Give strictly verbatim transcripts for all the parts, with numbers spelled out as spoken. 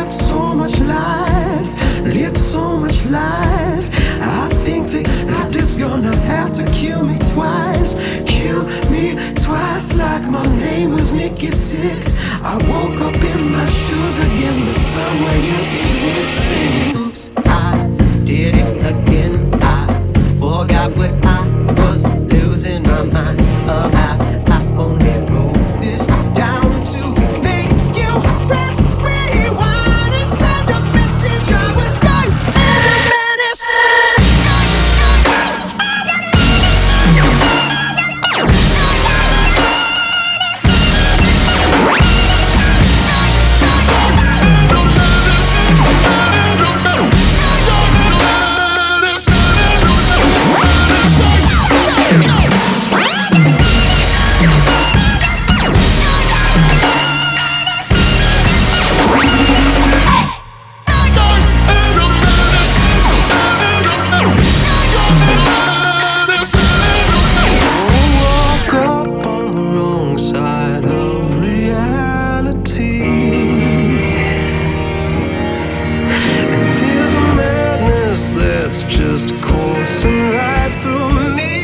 lived so much life, lived so much life. I think that I'm just gonna have to kill me twice, kill me twice, like my name was Nikki Sixx. I woke up in my shoes again, but somewhere you exist, singing, oops, I did it again. I forgot what I was losing my mind about. I only wrote this down to make you press rewind and send a message. I was stuck in a menace. Just coursing right through me,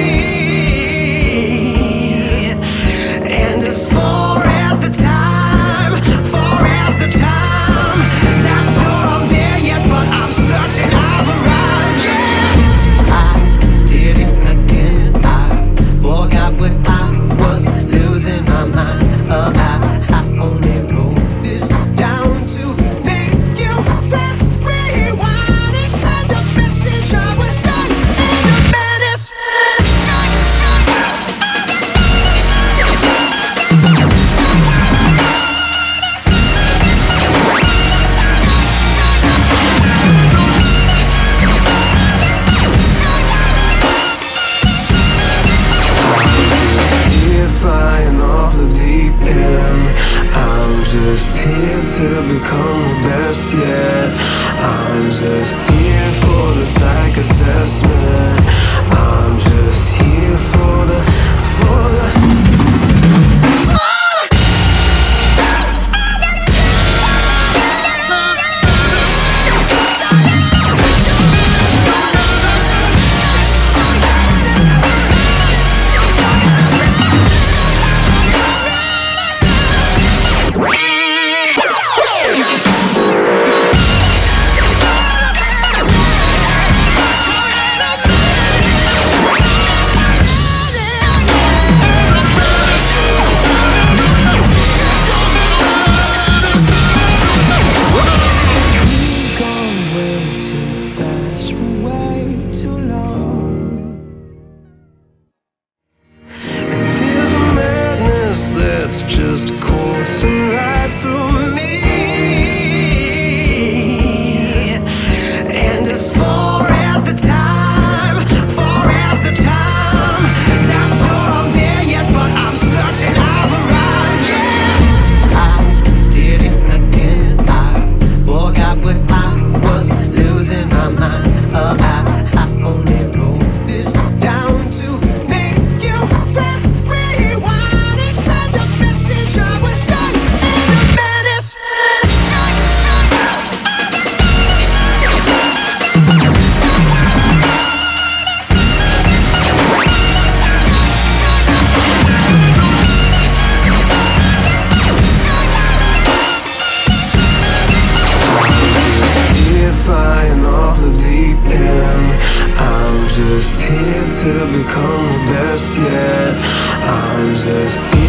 and as far as the time, far as the time, not sure I'm there yet, but I'm certain I've arrived. Yeah, I did it again. I forgot what I was losing my mind about. I only wrote this down to make you press rewind and send a message. I was stuck in a menace. Here flying off the deep end, I'm just here to become the best yet. I'm just here for the psych assessment. I'm just here for the, for the that's just coursing right through me, and as far as the time, far as the time, not sure I'm there yet, but I'm certain I've arrived. Yeah, I did it again. I forgot what I was losing my mind about. I only wrote this down to make you press rewind and send a message. I was stuck in a menace. Here flying off the deep end, I'm just here to become the best yet. I'm just here